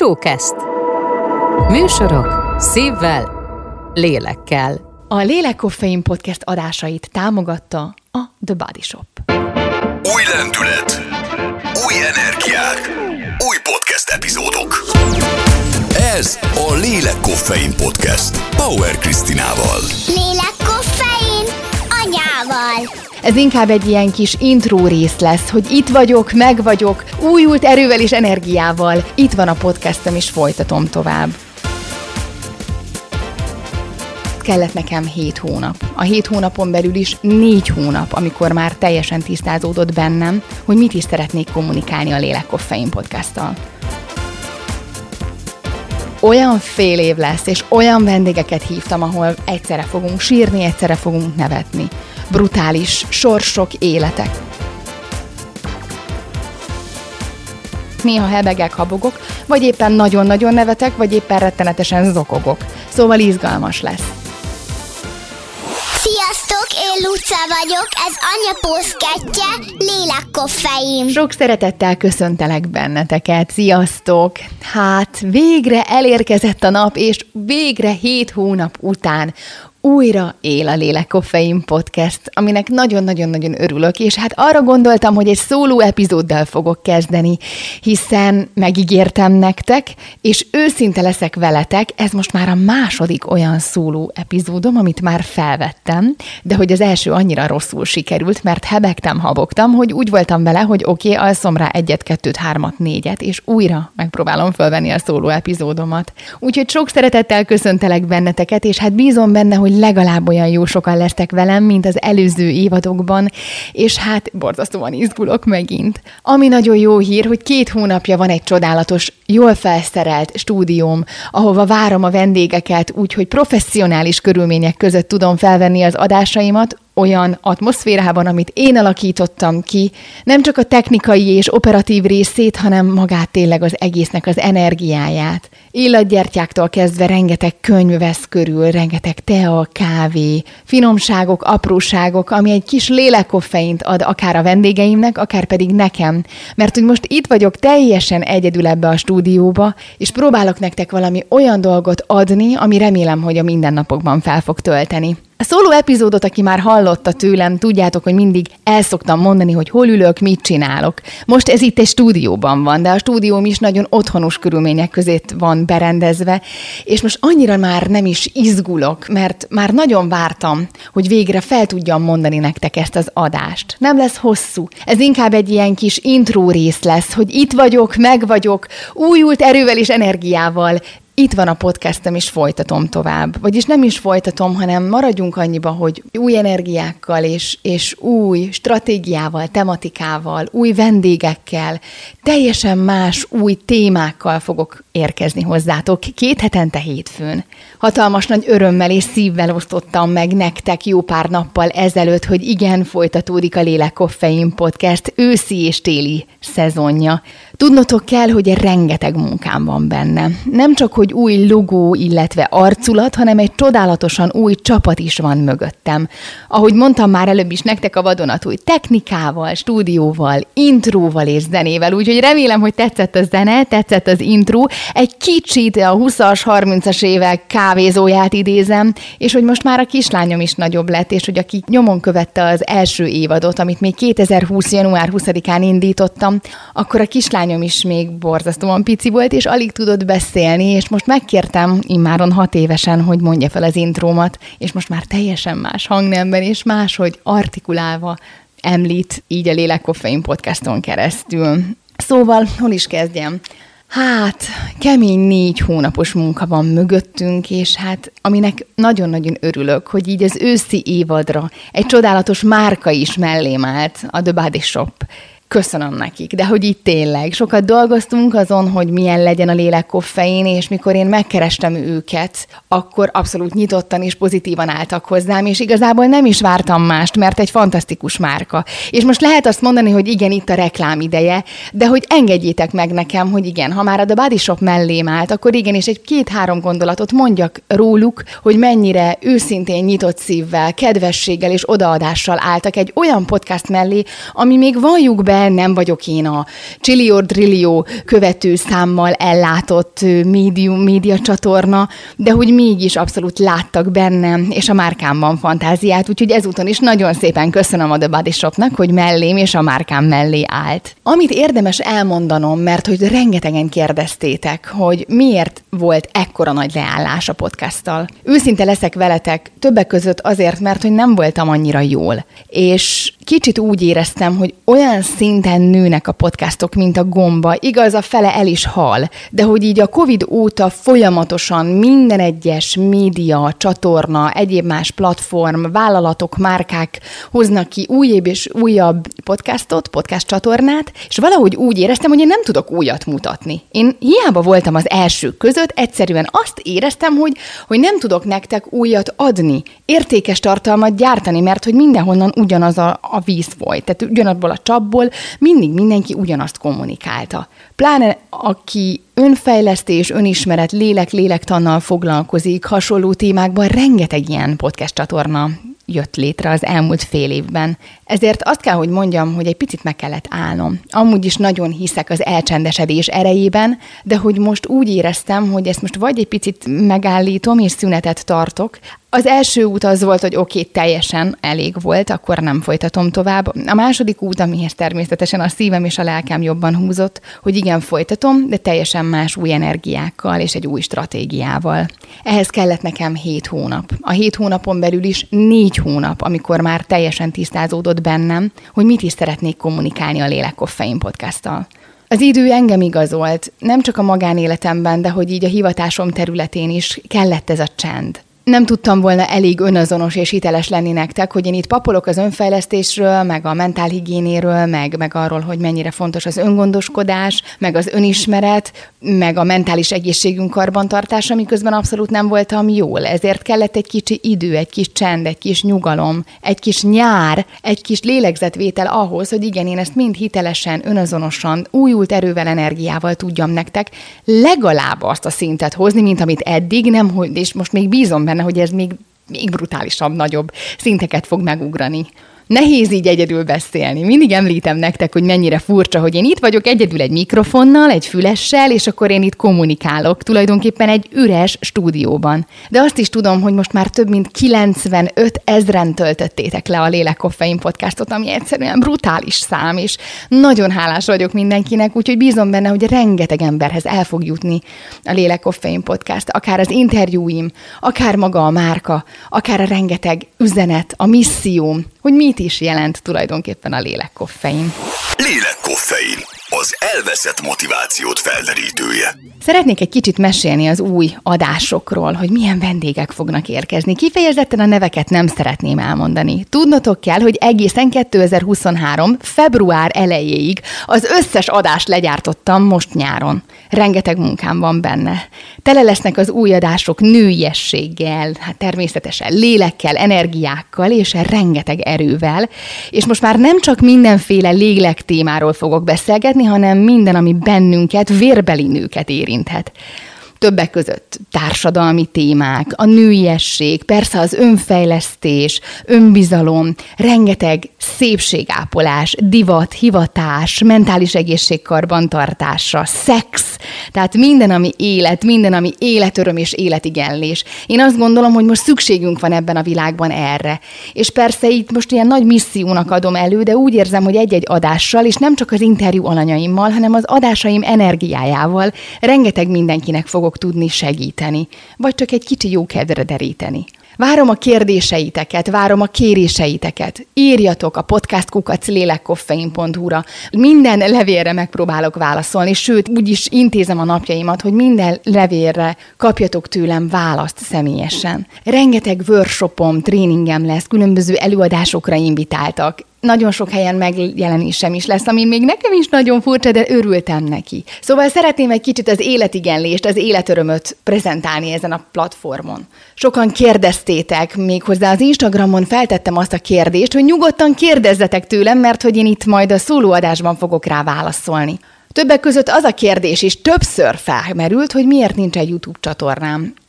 Showcast. Műsorok szívvel, lélekkel. A Lélek Koffein Podcast adásait támogatta a The Body Shop. Új lendület, új energiák, új podcast epizódok. Ez a Lélek Koffein Podcast Bauer Krisztinával. Lélek Koffein anyával. Ez inkább egy ilyen kis intro rész lesz, hogy itt vagyok, meg vagyok, újult erővel és energiával. Itt van a podcastem, és folytatom tovább. Kellett nekem 7 hónap. A 7 hónapon belül is 4 hónap, amikor már teljesen tisztázódott bennem, hogy mit is szeretnék kommunikálni a Lélek Koffein Podcasttal. Olyan fél év lesz, és olyan vendégeket hívtam, ahol egyszerre fogunk sírni, egyszerre fogunk nevetni. Brutális sorsok, életek. Néha hebegek, habogok, vagy éppen nagyon-nagyon nevetek, vagy éppen rettenetesen zokogok. Szóval izgalmas lesz. Sziasztok, én Luca vagyok, ez Anya Poszkettje, Lélek Koffein. Sok szeretettel köszöntelek benneteket, sziasztok! Hát végre elérkezett a nap, és végre 7 hónap után újra él a Lélek Koffein Podcast, aminek nagyon-nagyon-nagyon örülök, és hát arra gondoltam, hogy egy szóló epizóddal fogok kezdeni, hiszen megígértem nektek, és őszinte leszek veletek, ez most már a második olyan szóló epizódom, amit már felvettem, de hogy az első annyira rosszul sikerült, mert hebegtem, habogtam, hogy úgy voltam vele, hogy oké, alszom rá 1, 2, 3, 4, és újra megpróbálom felvenni a szóló epizódomat. Úgyhogy sok szeretettel köszöntelek benneteket, és hát bízom benne, hogy legalább olyan jó sokan lesztek velem, mint az előző évadokban, és hát borzasztóan izgulok megint. Ami nagyon jó hír, hogy 2 hónapja van egy csodálatos, jól felszerelt stúdióm, ahova várom a vendégeket, úgyhogy professzionális körülmények között tudom felvenni az adásaimat, olyan atmoszférában, amit én alakítottam ki, nem csak a technikai és operatív részét, hanem magát tényleg az egésznek az energiáját. Illatgyertyáktól kezdve rengeteg könyv vesz körül, rengeteg tea, kávé, finomságok, apróságok, ami egy kis lélekkoffeint ad akár a vendégeimnek, akár pedig nekem. Mert hogy most itt vagyok teljesen egyedül ebbe a stúdióba, és próbálok nektek valami olyan dolgot adni, ami remélem, hogy a mindennapokban fel fog tölteni. A szóló epizódot, aki már hallotta tőlem, tudjátok, hogy mindig el szoktam mondani, hogy hol ülök, mit csinálok. Most ez itt egy stúdióban van, de a stúdióm is nagyon otthonos körülmények között van berendezve, és most annyira már nem is izgulok, mert már nagyon vártam, hogy végre fel tudjam mondani nektek ezt az adást. Nem lesz hosszú. Ez inkább egy ilyen kis intro rész lesz, hogy itt vagyok, meg vagyok, újult erővel és energiával. Itt van a podcastem, és folytatom tovább. Vagyis nem is folytatom, hanem maradjunk annyiba, hogy új energiákkal és új stratégiával, tematikával, új vendégekkel, teljesen más új témákkal fogok érkezni hozzátok 2 hetente hétfőn. Hatalmas nagy örömmel és szívvel osztottam meg nektek jó pár nappal ezelőtt, hogy igen, folytatódik a Lélek Koffein Podcast őszi és téli szezonja. Tudnotok kell, hogy rengeteg munkám van benne. Nem csak, hogy új logó, illetve arculat, hanem egy csodálatosan új csapat is van mögöttem. Ahogy mondtam már előbb is nektek a vadonatúj technikával, stúdióval, intróval és zenével, úgyhogy remélem, hogy tetszett a zene, tetszett az intro. Egy kicsit a 20-as, 30-as évek kávézóját idézem, és hogy most már a kislányom is nagyobb lett, és hogy aki nyomon követte az első évadot, amit még 2020. január 20-án indítottam, akkor a kislányom is még borzasztóan pici volt, és alig tudott beszélni, és most megkértem immáron 6 évesen, hogy mondja fel az intrómat, és most már teljesen más hangnemben, és máshogy artikulálva említ így a Lélek Koffein Podcaston keresztül. Szóval, hol is kezdjem? Hát, kemény 4 hónapos munka van mögöttünk, és hát aminek nagyon-nagyon örülök, hogy így az őszi évadra egy csodálatos márka is mellém állt, a The Body Shop. Köszönöm nekik, de hogy itt tényleg sokat dolgoztunk azon, hogy milyen legyen a Lélek Koffein, és mikor én megkerestem őket, akkor abszolút nyitottan és pozitívan álltak hozzám, és igazából nem is vártam mást, mert egy fantasztikus márka. És most lehet azt mondani, hogy igen, itt a reklám ideje, de hogy engedjétek meg nekem, hogy igen, ha már a The Body Shop mellém állt, akkor igen, és egy 2-3 gondolatot mondjak róluk, hogy mennyire őszintén nyitott szívvel, kedvességgel és odaadással álltak egy olyan podcast mellé, ami még valljuk be, persze nem vagyok én a csillió-drillió követőszámmal ellátott média csatorna, de hogy mégis abszolút láttak bennem, és a márkámban fantáziát, úgyhogy ezúton is nagyon szépen köszönöm a The Body Shopnak, hogy mellém és a márkám mellé állt. Amit érdemes elmondanom, mert hogy rengetegen kérdeztétek, hogy miért volt ekkora nagy leállás a podcasttal. Őszinte leszek veletek, többek között azért, mert hogy nem voltam annyira jól. És kicsit úgy éreztem, hogy olyan szinten nőnek a podcastok, mint a gomba. Igaz, a fele el is hal, de hogy így a Covid óta folyamatosan minden egyes média, csatorna, egyéb más platform, vállalatok, márkák hoznak ki újabb és újabb podcast csatornát, és valahogy úgy éreztem, hogy én nem tudok újat mutatni. Én hiába voltam az elsők között, egyszerűen azt éreztem, hogy nem tudok nektek újat adni, értékes tartalmat gyártani, mert hogy mindenhonnan ugyanaz a víz folyt. Tehát ugyanabból a csapból mindig mindenki ugyanazt kommunikálta. Pláne aki önfejlesztés, önismeret, lélektannal foglalkozik, hasonló témákban rengeteg ilyen podcast csatorna jött létre az elmúlt fél évben. Ezért azt kell, hogy mondjam, hogy egy picit meg kellett állnom. Amúgy is nagyon hiszek az elcsendesedés erejében, de hogy most úgy éreztem, hogy ezt most vagy egy picit megállítom és szünetet tartok. Az első út az volt, hogy oké, teljesen elég volt, akkor nem folytatom tovább. A második út, amihez természetesen a szívem és a lelkem jobban húzott, hogy igen, folytatom, de teljesen más új energiákkal és egy új stratégiával. Ehhez kellett nekem 7 hónap. A 7 hónapon belül is 4 hónap, amikor már teljesen tisztázódott bennem, hogy mit is szeretnék kommunikálni a Lélek Koffein podcasttal. Az idő engem igazolt, nem csak a magánéletemben, de hogy így a hivatásom területén is kellett ez a csend. Nem tudtam volna elég önazonos és hiteles lenni nektek, hogy én itt papolok az önfejlesztésről, meg a mentálhigiénéről, meg arról, hogy mennyire fontos az öngondoskodás, meg az önismeret, meg a mentális egészségünk karbantartása, miközben abszolút nem voltam jól. Ezért kellett egy kicsi idő, egy kis csend, egy kis nyugalom, egy kis nyár, egy kis lélegzetvétel ahhoz, hogy igen, én ezt mind hitelesen, önazonosan, újult erővel, energiával tudjam nektek legalább azt a szintet hozni, mint amit eddig, és most még bízom benne, hogy ez még brutálisabb, nagyobb szinteket fog megugrani. Nehéz így egyedül beszélni. Mindig említem nektek, hogy mennyire furcsa, hogy én itt vagyok egyedül egy mikrofonnal, egy fülessel, és akkor én itt kommunikálok, tulajdonképpen egy üres stúdióban. De azt is tudom, hogy most már több mint 95 000 töltöttétek le a Lélek Koffein podcastot, ami egyszerűen brutális szám, és nagyon hálás vagyok mindenkinek, úgyhogy bízom benne, hogy rengeteg emberhez el fog jutni a Lélek Koffein podcast, akár az interjúim, akár maga a márka, akár a rengeteg üzenet, a misszióm, hogy mit is jelent tulajdonképpen a lélekkoffein. Lélekkoffein, az elveszett motivációt felderítője. Szeretnék egy kicsit mesélni az új adásokról, hogy milyen vendégek fognak érkezni. Kifejezetten a neveket nem szeretném elmondani. Tudnotok kell, hogy egészen 2023. február elejéig az összes adást legyártottam most nyáron. Rengeteg munkám van benne. Tele lesznek az új adások nőiességgel, hát természetesen lélekkel, energiákkal és rengeteg erővel. És most már nem csak mindenféle lélek témáról fogok beszélgetni, hanem minden, ami bennünket, vérbeli nőket érinthet. Többek között társadalmi témák, a nőiesség, persze az önfejlesztés, önbizalom, rengeteg szépségápolás, divat, hivatás, mentális egészség karbantartása, szex, tehát minden, ami élet, minden, ami életöröm és életigenlés. Én azt gondolom, hogy most szükségünk van ebben a világban erre. És persze itt most ilyen nagy missziónak adom elő, de úgy érzem, hogy egy-egy adással, és nem csak az interjú alanyaimmal, hanem az adásaim energiájával rengeteg mindenkinek fogok tudni segíteni, vagy csak egy kicsi jó kedvre deríteni. Várom a kérdéseiteket, várom a kéréseiteket. Írjatok a podcast@lélekkoffein.hu-ra. Minden levélre megpróbálok válaszolni, sőt, úgy is intézem a napjaimat, hogy minden levélre kapjatok tőlem választ személyesen. Rengeteg workshopom, tréningem lesz, különböző előadásokra invitáltak. Nagyon sok helyen megjelenésem is lesz, ami még nekem is nagyon furcsa, de örültem neki. Szóval szeretném egy kicsit az életigenlést, az életörömöt prezentálni ezen a platformon. Sokan kérdeztétek, méghozzá az Instagramon feltettem azt a kérdést, hogy nyugodtan kérdezzetek tőlem, mert hogy én itt majd a szólóadásban fogok rá válaszolni. Többek között az a kérdés is többször felmerült, hogy miért nincs egy YouTube csatornám.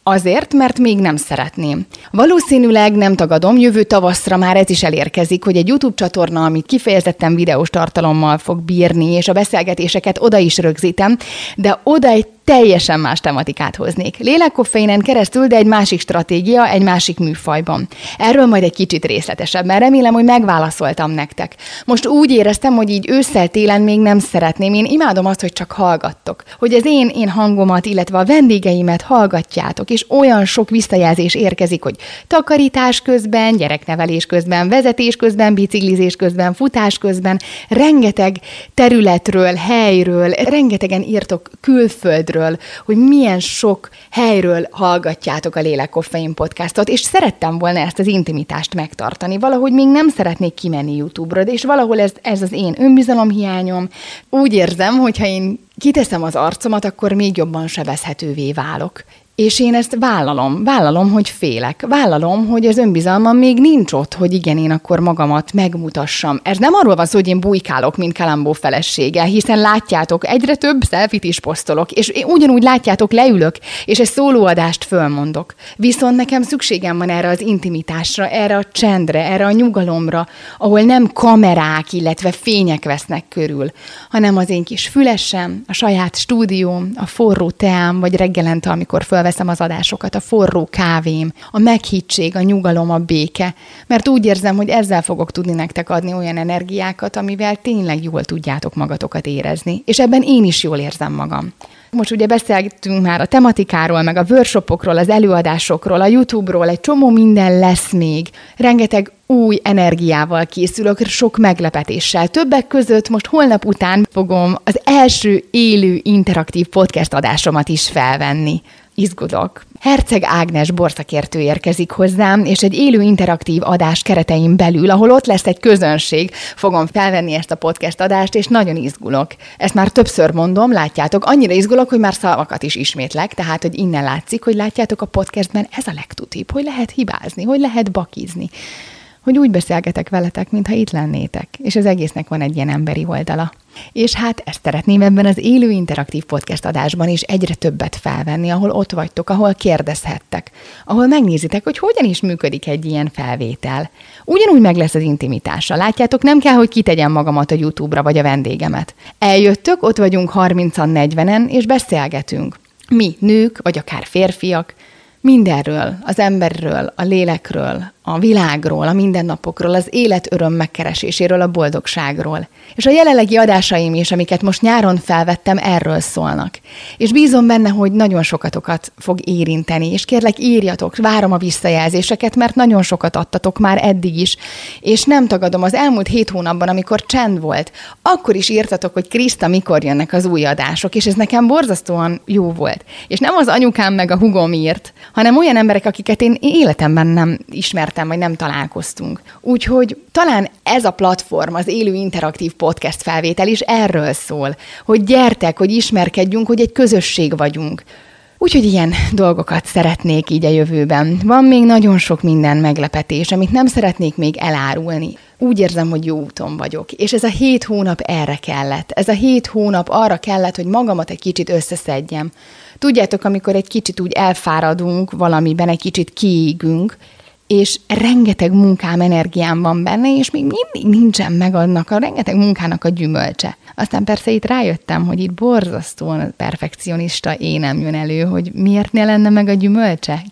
Azért, mert még nem szeretném. Valószínűleg nem tagadom, jövő tavaszra már ez is elérkezik, hogy egy YouTube csatorna, ami kifejezetten videós tartalommal fog bírni, és a beszélgetéseket oda is rögzítem, de oda egy teljesen más tematikát hoznék. Lélekkoffeinen keresztül, de egy másik stratégia, egy másik műfajban. Erről majd egy kicsit részletesebben. Remélem, hogy megválaszoltam nektek. Most úgy éreztem, hogy így ősszel-télen még nem szeretném. Én imádom azt, hogy csak hallgattok. Hogy az én hangomat, illetve a vendégeimet hallgatjátok, és olyan sok visszajelzés érkezik, hogy takarítás közben, gyereknevelés közben, vezetés közben, biciklizés közben, futás közben, rengeteg területről, helyről, rengetegen írtok külföldről, hogy milyen sok helyről hallgatjátok a Lélekkoffein podcastot, és szerettem volna ezt az intimitást megtartani. Valahogy még nem szeretnék kimenni YouTube-ra, és valahol ez az én önbizalomhiányom. Úgy érzem, hogyha én kiteszem az arcomat, akkor még jobban sebezhetővé válok. És én ezt vállalom, hogy félek. Vállalom, hogy az önbizalmam még nincs ott, hogy igen, én akkor magamat megmutassam. Ez nem arról van szó, hogy én bujkálok, mint Kalambó felesége, hiszen látjátok, egyre több selfit is posztolok, és ugyanúgy látjátok, leülök, és egy szólóadást fölmondok. Viszont nekem szükségem van erre az intimitásra, erre a csendre, erre a nyugalomra, ahol nem kamerák, illetve fények vesznek körül, hanem az én kis fülesem, a saját stúdióm, a forró teám, vagy reggelente, amikor fölveszem az adásokat, a forró kávém, a meghittség, a nyugalom, a béke, mert úgy érzem, hogy ezzel fogok tudni nektek adni olyan energiákat, amivel tényleg jól tudjátok magatokat érezni, és ebben én is jól érzem magam. Most ugye beszéltünk már a tematikáról, meg a workshopokról, az előadásokról, a YouTube-ról, egy csomó minden lesz még. Rengeteg új energiával készülök, sok meglepetéssel. Többek között most holnap után fogom az első élő interaktív podcast adásomat is felvenni. Izgulok. Herceg Ágnes borszakértő érkezik hozzám, és egy élő interaktív adás keretein belül, ahol ott lesz egy közönség, fogom felvenni ezt a podcast adást, és nagyon izgulok. Ezt már többször mondom, látjátok, annyira izgulok, hogy már szavakat is ismétlek, tehát, hogy innen látszik, hogy látjátok a podcastben, ez a legtutibb, hogy lehet hibázni, hogy lehet bakizni, hogy úgy beszélgetek veletek, mintha itt lennétek, és az egésznek van egy ilyen emberi oldala. És hát ezt szeretném ebben az élő interaktív podcast adásban is egyre többet felvenni, ahol ott vagytok, ahol kérdezhettek, ahol megnézitek, hogy hogyan is működik egy ilyen felvétel. Ugyanúgy meg lesz az intimitása. Látjátok, nem kell, hogy kitegyem magamat a YouTube-ra vagy a vendégemet. Eljöttök, ott vagyunk 30-40-en, és beszélgetünk. Mi, nők, vagy akár férfiak, mindenről, az emberről, a lélekről, a világról, a mindennapokról, az élet öröm megkereséséről, a boldogságról. És a jelenlegi adásaim is, amiket most nyáron felvettem, erről szólnak. És bízom benne, hogy nagyon sokatokat fog érinteni, és kérlek írjatok, várom a visszajelzéseket, mert nagyon sokat adtatok már eddig is, és nem tagadom, az elmúlt 7 hónapban, amikor csend volt, akkor is írtatok, hogy Kriszta, mikor jönnek az új adások, és ez nekem borzasztóan jó volt. És nem az anyukám meg a hugom írt, hanem olyan emberek, akiket én életemben nem ismertem, vagy nem találkoztunk. Úgyhogy talán ez a platform, az élő interaktív podcast felvétel is erről szól, hogy gyertek, hogy ismerkedjünk, hogy egy közösség vagyunk. Úgyhogy ilyen dolgokat szeretnék így a jövőben. Van még nagyon sok minden meglepetés, amit nem szeretnék még elárulni. Úgy érzem, hogy jó úton vagyok. És ez a 7 hónap erre kellett. Ez a 7 hónap arra kellett, hogy magamat egy kicsit összeszedjem. Tudjátok, amikor egy kicsit úgy elfáradunk valamiben, egy kicsit kiégünk, és rengeteg munkám, energiám van benne, és még mindig nincsen meg annak a rengeteg munkának a gyümölcse. Aztán persze itt rájöttem, hogy itt borzasztóan perfekcionista énem jön elő, hogy miért ne lenne meg a gyümölcse?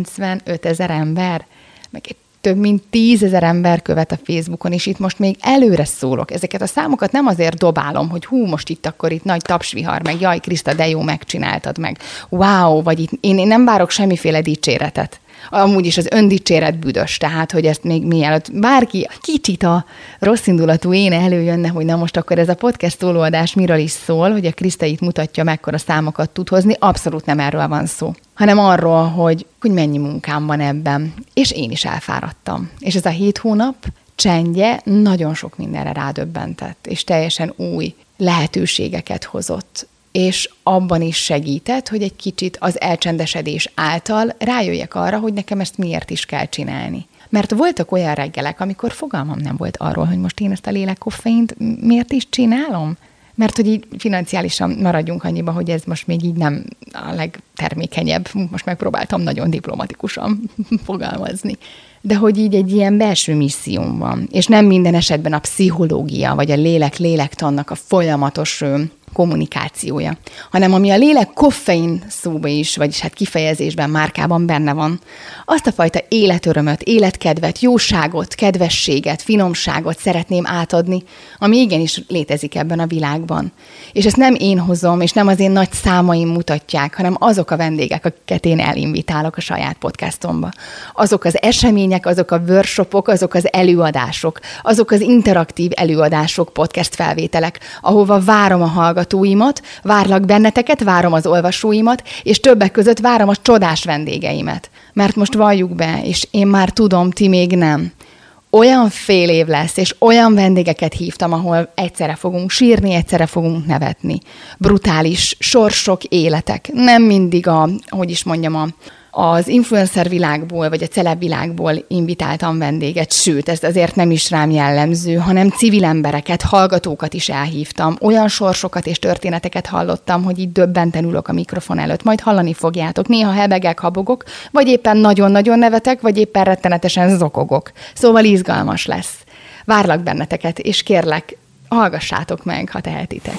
95 000 ember, meg egy több mint 10 000 ember követ a Facebookon, és itt most még előre szólok. Ezeket a számokat nem azért dobálom, hogy most itt akkor itt nagy tapsvihar, meg jaj, Kriszta, de jó, megcsináltad meg. Wow, vagy itt én nem várok semmiféle dicséretet. Amúgy is az öndicséret büdös, tehát, hogy ezt még mielőtt bárki kicsit a rosszindulatú éne előjönne, hogy na most akkor ez a podcast szólóadás miről is szól, hogy a Kriszta itt mutatja, mekkora számokat tud hozni, abszolút nem erről van szó, hanem arról, hogy mennyi munkám van ebben, és én is elfáradtam. És ez a 7 hónap csendje nagyon sok mindenre rádöbbentett, és teljesen új lehetőségeket hozott. És abban is segített, hogy egy kicsit az elcsendesedés által rájöjjek arra, hogy nekem ezt miért is kell csinálni. Mert voltak olyan reggelek, amikor fogalmam nem volt arról, hogy most én ezt a lélekkoffeint miért is csinálom? Mert hogy így financiálisan maradjunk annyiba, hogy ez most még így nem a legtermékenyebb. Most megpróbáltam nagyon diplomatikusan fogalmazni. De hogy így egy ilyen belső misszióm van. És nem minden esetben a pszichológia, vagy a lélektannak a folyamatos kommunikációja, hanem ami a lélek koffein szóba is, vagyis hát kifejezésben, márkában benne van, azt a fajta életörömöt, életkedvet, jóságot, kedvességet, finomságot szeretném átadni, ami igenis létezik ebben a világban. És ezt nem én hozom, és nem az én nagy számaim mutatják, hanem azok a vendégek, akiket én elinvitálok a saját podcastomba. Azok az események, azok a workshopok, azok az előadások, azok az interaktív előadások, podcast felvételek, ahova várom a hallgatóimat, várlak benneteket, várom az olvasóimat, és többek között várom a csodás vendégeimet. Mert most valljuk be, és én már tudom, ti még nem. Olyan fél év lesz, és olyan vendégeket hívtam, ahol egyszerre fogunk sírni, egyszerre fogunk nevetni. Brutális sorsok, életek. Nem mindig az influencer világból, vagy a celeb világból invitáltam vendéget, sőt, ez azért nem is rám jellemző, hanem civil embereket, hallgatókat is elhívtam. Olyan sorsokat és történeteket hallottam, hogy így döbbenten ülök a mikrofon előtt. Majd hallani fogjátok. Néha hebegek, habogok, vagy éppen nagyon-nagyon nevetek, vagy éppen rettenetesen zokogok. Szóval izgalmas lesz. Várlak benneteket, és kérlek, hallgassátok meg, ha tehetitek.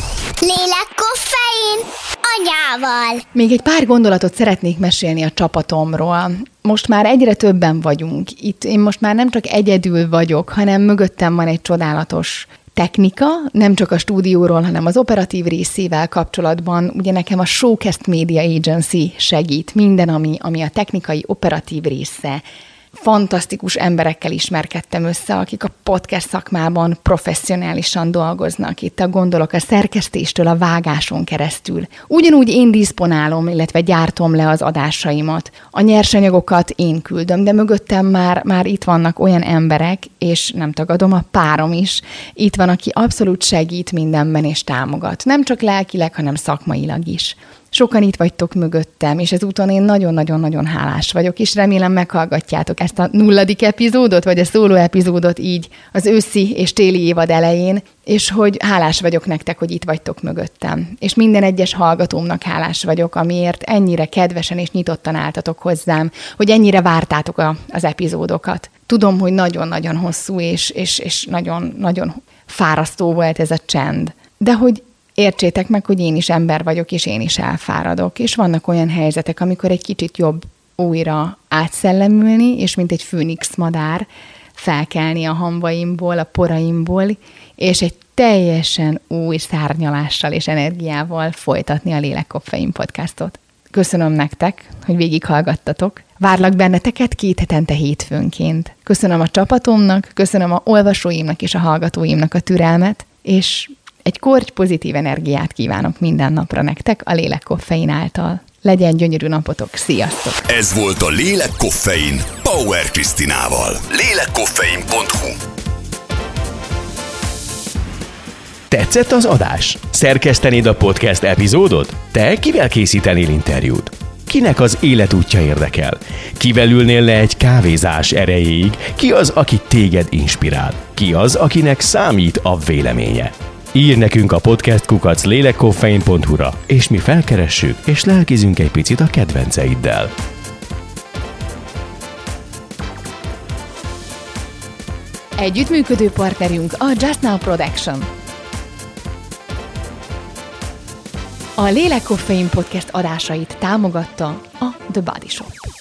Lélekkoffein anyával. Még egy pár gondolatot szeretnék mesélni a csapatomról. Most már egyre többen vagyunk. Itt én most már nem csak egyedül vagyok, hanem mögöttem van egy csodálatos technika, nem csak a stúdióról, hanem az operatív részével kapcsolatban. Ugye nekem a Showcast Media Agency segít minden, ami a technikai operatív része. Fantasztikus emberekkel ismerkedtem össze, akik a podcast szakmában professzionálisan dolgoznak. Itt gondolok a szerkesztéstől a vágáson keresztül. Ugyanúgy én diszponálom, illetve gyártom le az adásaimat. A nyersanyagokat én küldöm, de mögöttem már itt vannak olyan emberek, és nem tagadom, a párom is. Itt van, aki abszolút segít mindenben és támogat. Nem csak lelkileg, hanem szakmailag is. Sokan itt vagytok mögöttem, és ezúton én nagyon-nagyon-nagyon hálás vagyok, és remélem meghallgatjátok ezt a 0. epizódot, vagy a szóló epizódot így az őszi és téli évad elején, és hogy hálás vagyok nektek, hogy itt vagytok mögöttem. És minden egyes hallgatómnak hálás vagyok, amiért ennyire kedvesen és nyitottan álltatok hozzám, hogy ennyire vártátok az epizódokat. Tudom, hogy nagyon-nagyon hosszú és nagyon-nagyon fárasztó volt ez a csend, de hogy értsétek meg, hogy én is ember vagyok, és én is elfáradok. És vannak olyan helyzetek, amikor egy kicsit jobb újra átszellemülni, és mint egy főnix madár felkelni a hamvaimból, a poraimból, és egy teljesen új szárnyalással és energiával folytatni a Lélekkoffein podcastot. Köszönöm nektek, hogy végighallgattatok. Várlak benneteket 2 hetente hétfőnként. Köszönöm a csapatomnak, köszönöm a olvasóimnak és a hallgatóimnak a türelmet, és egy korty pozitív energiát kívánok minden napra nektek a Lélekkoffein által. Legyen gyönyörű napotok, sziasztok! Ez volt a Lélekkoffein Bauer Krisztinával. Lélekkoffein.hu. Tetszett az adás? Szerkesztenéd a podcast epizódot? Te kivel készítenél interjút? Kinek az életútja érdekel? Kivel ülnél le egy kávézás erejéig? Ki az, aki téged inspirál? Ki az, akinek számít a véleménye? Írj nekünk a podcast@lélekkoffein.hu-ra, és mi felkeressük, és lelkizünk egy picit a kedvenceiddel. Együttműködő partnerünk a Just Now Production. A Lélekkoffein podcast adásait támogatta a The Body Shop.